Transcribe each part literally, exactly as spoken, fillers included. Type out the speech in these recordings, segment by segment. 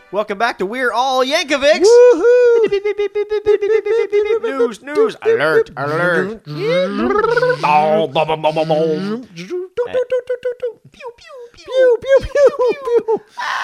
Welcome back to We're All Yankovics. Woohoo! News, news, alert, alert. Boom, boom, boom, boom, boom, boom. Pew, pew, pew, pew, pew, pew.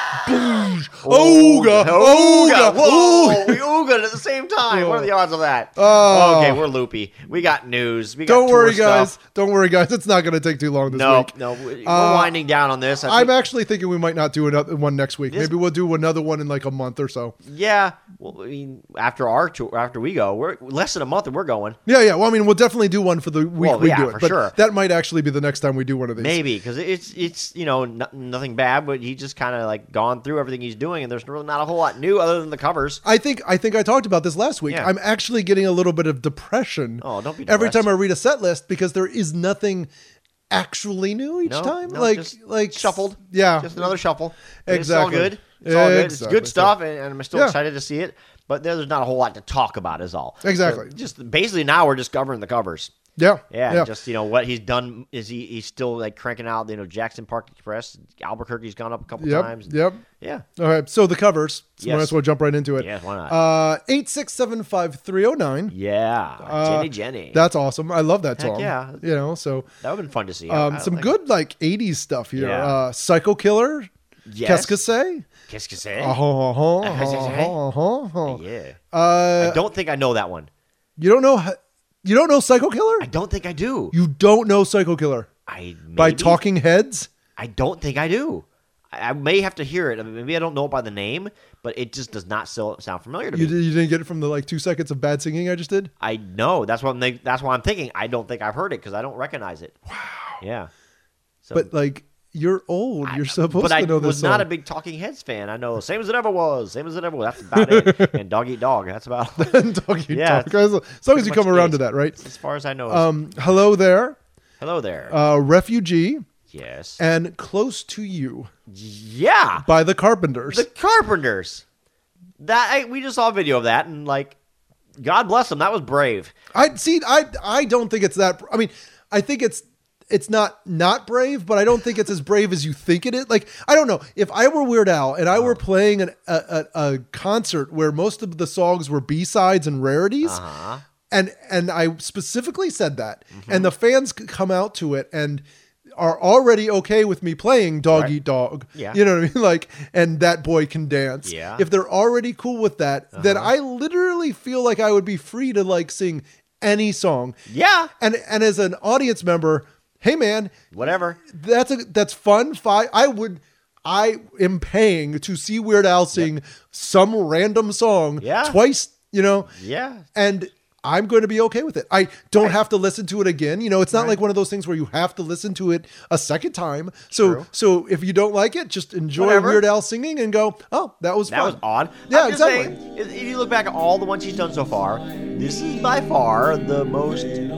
Boosh. Ooga, ooga, Whoa, we ooga at the same time. What are the odds of that? Oh. Okay, we're loopy. We got news. We got Don't tour worry, guys. stuff. Don't worry, guys. It's not going to take too long this No, week. no, we're Uh, winding down on this. I I'm think, actually thinking we might not do another one next week. This- Maybe we'll do another one in like a month or so. yeah. Well, I mean, after our tour, after we go, we're less than a month and we're going. Yeah, yeah. Well, I mean, we'll definitely do one for the week Well, we yeah, do it. for but sure. that might actually be the next time we do one of these. Maybe because it's it's you know n- nothing bad, but he just kind of like gone through everything he's doing, and there's really not a whole lot new other than the covers. I think I think I talked about this last week. Yeah. I'm actually getting a little bit of depression. Oh, don't be every depressed. time I read a set list because there is nothing actually new each No, time. no, like just like shuffled. Yeah, Just another shuffle. And Exactly. It's all good. It's all good. It's Exactly. good stuff, and, and I'm still Yeah. excited to see it. But there's not a whole lot to talk about, is all. Exactly. So just basically now we're just covering the covers. yeah, Yeah, yeah. just you know what he's done is he he's still like cranking out. You know, Jackson Park Express, Albuquerque's gone up a couple Yep, times. yep. Yeah. All right, so the covers. So Yes. might as well jump right into it. Yes, why not? Uh, eight six seven five three zero nine. Yeah. Uh, Jenny Jenny. That's awesome. I love that Heck song. yeah. You know, so That would have been fun to see. I- um, I some like good like eighties stuff here. Yeah. Uh, Psycho Killer. Yes. Qu'est-ce que c'est? Qu'est-ce que c'est? Uh-huh, uh-huh, uh-huh, uh-huh. Yeah. Uh, I don't think I know that one. you don't know. h- You don't know Psycho Killer? I don't think I do. You don't know Psycho Killer I maybe, by Talking Heads? I don't think I do. I, I may have to hear it. I mean, maybe I don't know it by the name, but it just does not so, sound familiar to You, me. did, you didn't get it from the like two seconds of bad singing I just did? I know. That's what I'm. think- That's why I'm thinking. I don't think I've heard it because I don't recognize it. Wow. Yeah. So, But like, you're old. You're supposed but to I know this was song. not a big Talking Heads fan. I know same as it ever was. Same as it ever was. That's about it. And Dog Eat Dog. That's about Talking Yeah, Talk. As long as you pretty come much around it. to that, right? as far as I know. Um, Hello There, Hello there. uh, Refugee, yes. and Close to You Yeah. by the Carpenters. The Carpenters. That I, we just saw a video of that, and like, God bless them. That was brave. I see. I I don't think it's that. I mean, I think it's it's not not brave, but I don't think it's as brave as you think it is. Like, I don't know. If I were Weird Al and I were playing an, a, a a concert where most of the songs were B sides and rarities, Uh-huh. and and I specifically said that, and the fans c- come out to it and are already okay with me playing Dog Right. Eat Dog. Yeah. You know what I mean? Like, and That Boy Can Dance. Yeah. If they're already cool with that, then I literally feel like I would be free to like sing any song. Yeah. And and as an audience member, hey man, Whatever. that's a that's fun. Fi- I would I am paying to see Weird Al sing some random song Yeah. twice, you know? Yeah. And I'm going to be okay with it. I don't have to listen to it again. You know, it's not Right. like one of those things where you have to listen to it a second time. So True. so if you don't like it, just enjoy Whatever. Weird Al singing and go, "Oh, that was That fun." was odd. Yeah, I'm just exactly. saying, if if you look back at all the ones he's done so far, this is by far the most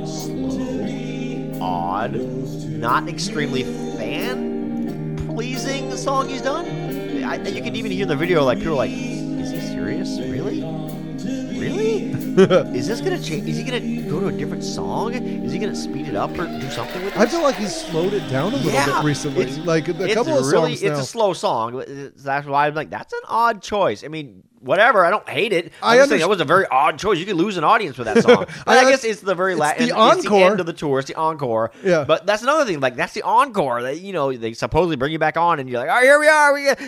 slow, odd, not extremely fan-pleasing song he's done. I, you can even hear the video, like, people are like, is he serious? Really? Really? Is this gonna change? Is he gonna go to a different song? Is he gonna speed it up or do something with it? I feel like he's slowed it down a little Yeah, bit recently. it's- Like a it's couple of really, songs it's now. a slow song. but it's- That's why I'm like, that's an odd choice. I mean, whatever. I don't hate it. I I'm just saying underst- that was a very odd choice. You could lose an audience with that song. But I I, under- guess it's the very last. the It's encore. the end of the tour. It's the encore. Yeah. But that's another thing. Like that's the encore. That you know they supposedly bring you back on, and you're like, all right, here we are. We got.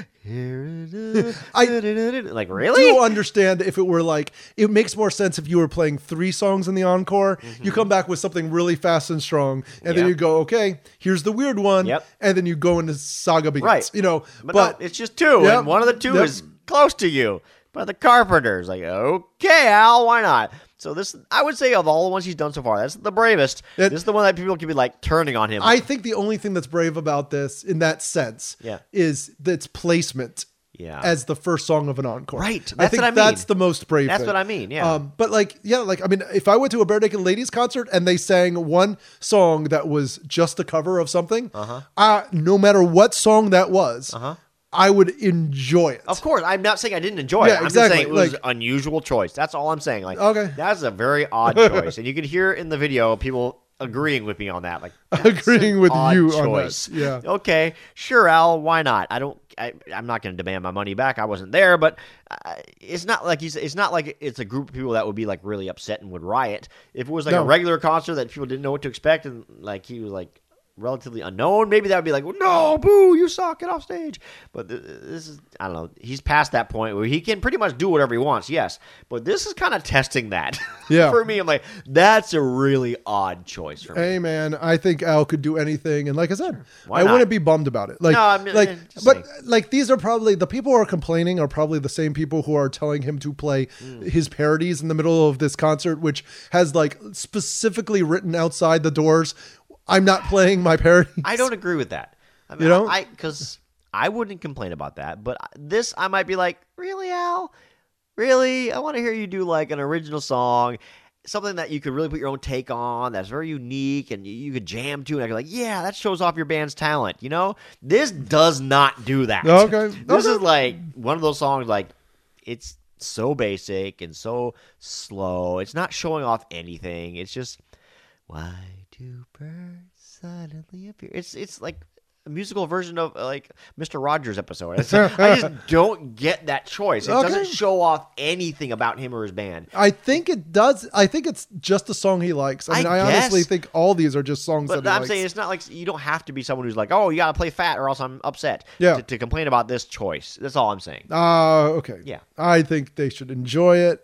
I like do really. understand if it were like it makes more sense if you were playing three songs in the encore. You come back with something really fast and strong, and then Yep. you go, okay, here's the weird one, Yep. and then you go into Saga Begins. Right. You know, But, but, no, it's just two, Yep. and one of the two Yep. is close to you. But the Carpenters, like, okay, Al, why not? So this, I would say, of all the ones he's done so far, that's the bravest. It- this is the one that people can be like turning on him. I think the only thing that's brave about this, in that sense, Yeah. is its placement. Yeah. As the first song of an encore. Right. I That's think what I mean. that's the most brave That's thing. what I mean, yeah. Um, but like, yeah, like, I mean, if I went to a Bare Naked Ladies concert and they sang one song that was just a cover of something, Uh-huh. uh, no matter what song that was, Uh-huh. I would enjoy it. Of course, I'm not saying I didn't enjoy Yeah, it. I'm exactly. just saying it was Like- an unusual choice. That's all I'm saying. Like, Okay. that's a very odd choice, and you can hear in the video people agreeing with me on that. Like agreeing an with odd you choice. on that. Yeah. Okay, sure, Al. Why not? I don't. I, I'm not going to demand my money back. I wasn't there, but uh, it's not like he's. It's not like it's a group of people that would be like really upset and would riot. If it was like No. a regular concert that people didn't know what to expect, and like he was like relatively unknown, maybe that would be like, well, no, boo, you suck, get off stage. But th- this is, I don't know, he's past that point where he can pretty much do whatever he wants, yes. But this is kind of testing that. Yeah. For me, I'm like, that's a really odd choice for me. Hey man, I think Al could do anything, and like I said, Why I not? wouldn't be bummed about it. Like, No, I'm- like, I'm just but saying. like these are probably the people who are complaining are probably the same people who are telling him to play Mm. his parodies in the middle of this concert, which has like specifically written outside the doors, "I'm not playing my parodies." I don't agree with that. I mean, You don't? I because I wouldn't complain about that, but this I might be like, really, Al? Really? I want to hear you do like an original song, something that you could really put your own take on, that's very unique, and you, you could jam to, and I could like, yeah, that shows off your band's talent. You know, this does not do that. Okay. This Okay. is like one of those songs like it's so basic and so slow. It's not showing off anything. It's just why do birds silently appear? It's it's like a musical version of uh, like Mister Rogers episode. It's, I just don't get that choice. It Okay. doesn't show off anything about him or his band. I think it does. I think it's just a song he likes. I mean, I, I honestly guess. think all these are just songs But that he I'm likes. saying it's not like you don't have to be someone who's like, oh, you got to play fat or else I'm upset. Yeah. To, to complain about this choice. That's all I'm saying. Uh, okay. Yeah. I think they should enjoy it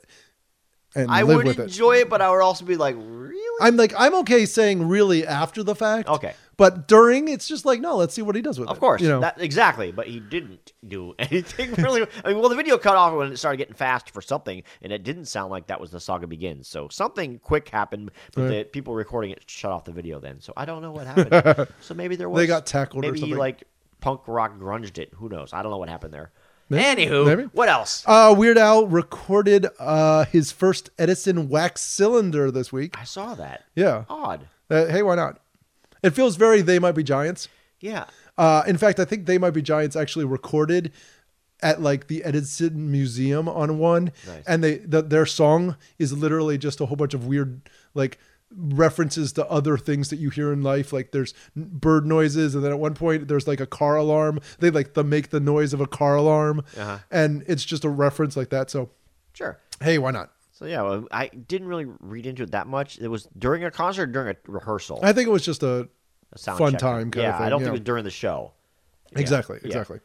and I live would with it. enjoy it, but I would also be like, really? I'm like, I'm okay saying really after the fact. Okay. But during, it's just like, no, let's see what he does with it. Of course, You know, that, exactly. But he didn't do anything really. I mean, well, the video cut off when it started getting fast for something, and it didn't sound like that was the Saga Begins. So something quick happened, but Right. the people recording it shut off the video then. So I don't know what happened. So maybe there was. They got tackled or Maybe he something. like punk rock grunged it. Who knows? I don't know what happened there. Maybe. Anywho, Maybe. what else? uh, Weird Al recorded uh, his first Edison wax cylinder this week. I saw that. Yeah. Odd. Uh, hey, why not? It feels very They Might Be Giants. Yeah. Uh, in fact, I think They Might Be Giants actually recorded at like the Edison Museum on one, Nice. and they the, their song is literally just a whole bunch of weird like references to other things that you hear in life. Like there's n- bird noises, and then at one point there's like a car alarm. They like the make the noise of a car alarm, Uh-huh. and it's just a reference like that. So Sure. hey, why not? So yeah, well, I didn't really read into it that much. It was during a concert, or during a rehearsal. I think it was just a A sound fun check. time kind yeah, of thing. I don't yeah. think it was during the show. Yeah, Exactly, yeah. exactly.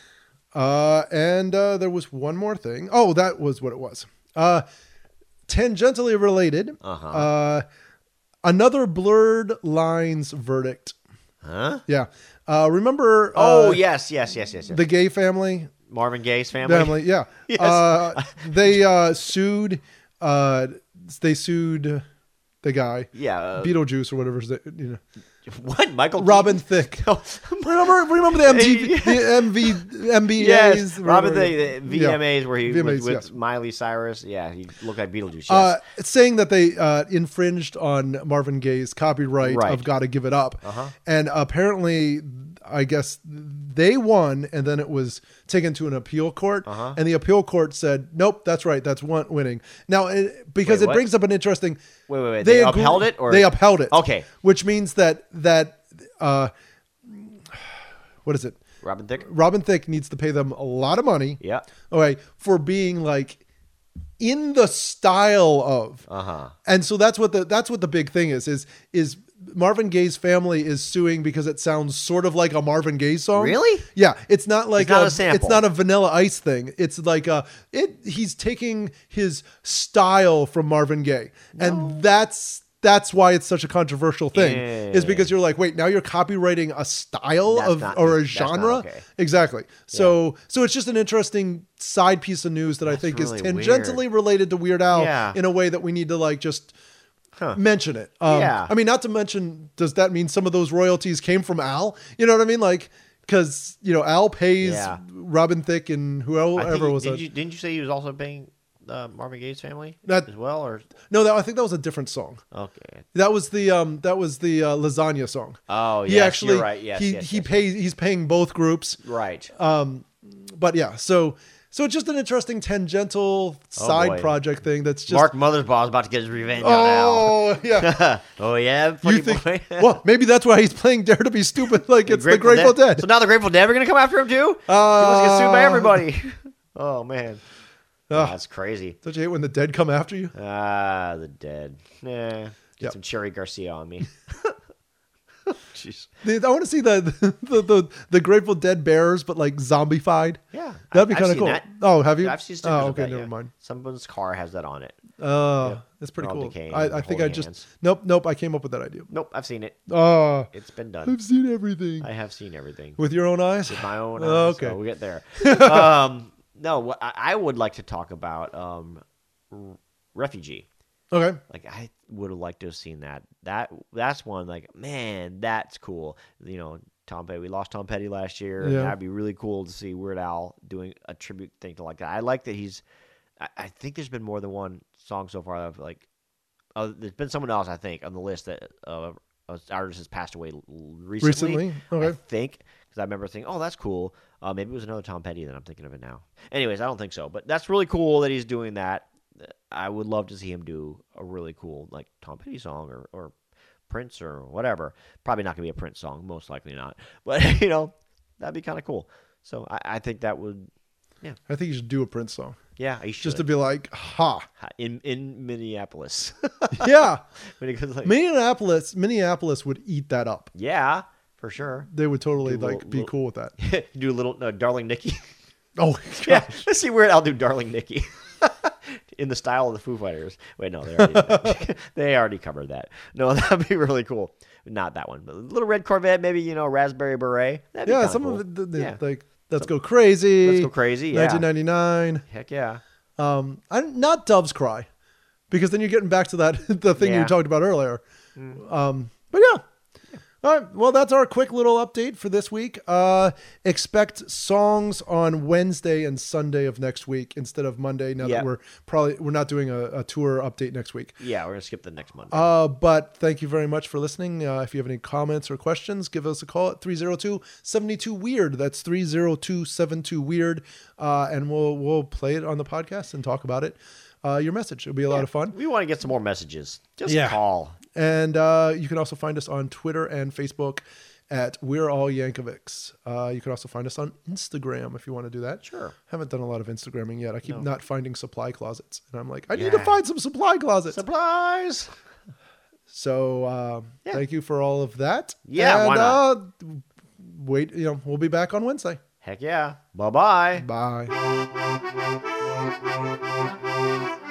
Uh, and uh, there was one more thing. Oh, that was what it was. Uh, tangentially related. Uh-huh. Uh, another Blurred Lines verdict. Huh? Yeah. Uh, remember? Oh uh, yes, yes, yes, yes, yes. the gay family. Marvin Gaye's family. Family. Yeah. Yes. Uh, they uh, sued. Uh, they sued the guy. Yeah. Uh, Beetlejuice or whatever. You know. what? Michael Robin Keaton? Thicke. Oh, Remember? Remember the M T V, the M V, M B As. yes, Robin whatever. the, the V M As where he V M As, was with yeah. Miley Cyrus. Yeah, he looked like Beetlejuice. Yes. Uh, it's saying that they uh, infringed on Marvin Gaye's copyright Right. of "Gotta Give It Up," Uh-huh. and apparently, I guess they won, and then it was taken to an appeal court, Uh-huh. and the appeal court said, "Nope, that's right, that's one winning." Now, it, because Wait, it what? brings up an interesting. wait, wait, wait. They, agree- upheld it, or they upheld it? Okay. which means that that uh, what is it? Robin Thicke. Robin Thicke needs to pay them a lot of money. Yeah. Okay, for being like in the style of. Uh huh. And so that's what the that's what the big thing is is is Marvin Gaye's family is suing because it sounds sort of like a Marvin Gaye song. Really? Yeah, it's not like It's not a sample. It's not a Vanilla Ice thing. It's like a it. He's taking his style from Marvin Gaye, and that's that's why it's such a controversial thing. Is because you're like, wait, now you're copyrighting a style That's of not- or a that's not genre. okay. Exactly. So so it's just an interesting side piece of news that I think really is tangentially related to Weird Al Yeah. in a way that we need to like just. Huh. Mention it. Um, Yeah. I mean, not to mention, does that mean some of those royalties came from Al? You know what I mean? Like, because, you know, Al pays Yeah. Robin Thicke and I whoever think, was did it. you, didn't you say he was also paying uh, Marvin Gaye's family That- as well, or No, that, I think that was a different song. okay? That was the um, that was the uh, lasagna song. Oh, he yes, actually, you're right. Yes, he yes, he yes, pays. He's paying both groups. right. Um, but yeah, so So it's just an interesting tangential side boy. project thing that's just Mark Mothersbaugh is about to get his revenge on Oh yeah. Al. oh yeah, funny You think, boy. well, maybe that's why he's playing Dare to Be Stupid like it's the Grateful Dead. So now the Grateful Dead are gonna come after him too? Uh, he wants to get sued by everybody. oh man, uh, that's crazy. Don't you hate when the dead come after you? Ah, the Dead. Nah, get Yep. some Cherry Garcia on me. Jeez. I want to see the the, the the Grateful Dead bearers, but like zombified. Yeah, That'd be I've kind of seen cool. that. Oh, have you? I've seen stickers Oh, of okay, that, never yeah. mind. Someone's car has that on it. Oh, Yeah. that's pretty They're all cool. decaying I, and I think I holding just hands. nope nope. I came up with that idea. Nope, I've seen it. Oh, It's been done. I've seen everything I have seen everything. with your own eyes. With my own Oh, eyes. okay. So we'll get there. um, no, what I, I would like to talk about um, R- Refugee. Okay. Like I would have liked to have seen that. That that's one like man, that's cool. You know, Tom Petty. We lost Tom Petty last year. Yeah. And that'd be really cool to see Weird Al doing a tribute thing to like that. I like that he's. I, I think there's been more than one song so far of like. Uh, there's been someone else I think on the list that uh, an artist has passed away l- recently. Recently? Okay. I think because I remember thinking, oh, that's cool. Uh, maybe it was another Tom Petty that I'm thinking of it now. Anyways, I don't think so, but that's really cool that he's doing that. I would love to see him do a really cool like Tom Petty song or, or Prince or whatever. Probably not gonna be a Prince song, most likely not. But you know, that'd be kind of cool. So I, I think that would, I think you should do a Prince song yeah, he should. just to be like, ha, in in Minneapolis. yeah. When he goes like, Minneapolis, Minneapolis would eat that up. yeah, for sure. They would totally Do a like little- be little- cool with that. do a little uh, Darling Nikki. Oh, yeah, gosh. let's see where I'll do Darling Nikki. In the style of the Foo Fighters. Wait, no, they already, they already covered that. No, that'd be really cool. Not that one, but Little Red Corvette, maybe, you know, Raspberry Beret. That'd be yeah, kinda some cool. of it, the, the, Yeah. like, Let's Go Crazy. Let's Go Crazy, yeah. nineteen ninety-nine. Heck yeah. Um, I, not Doves Cry, because then you're getting back to that the thing Yeah. you talked about earlier. Mm. Um, but yeah. All right. Well, that's our quick little update for this week. Uh, expect songs on Wednesday and Sunday of next week instead of Monday. Now Yeah. that we're probably we're not doing a, a tour update next week. Yeah, we're going to skip the next Monday. Uh, but thank you very much for listening. Uh, if you have any comments or questions, give us a call at three oh two, seven two, weird. That's three oh two, seven two, weird. Uh, and we'll we'll play it on the podcast and talk about it. Uh, your message. It'll be a lot Yeah. of fun. We want to get some more messages. Just Yeah. call. And uh, you can also find us on Twitter and Facebook at We're All Yankovics. Uh, you can also find us on Instagram if you want to do that. Sure. Haven't done a lot of Instagramming yet. I keep No. not finding supply closets. And I'm like, I need Yeah. to find some supply closets. Supplies. So uh, Yeah. thank you for all of that. Yeah, and, why not? Uh, wait, you know, we'll be back on Wednesday. Heck yeah. Bye-bye. Bye.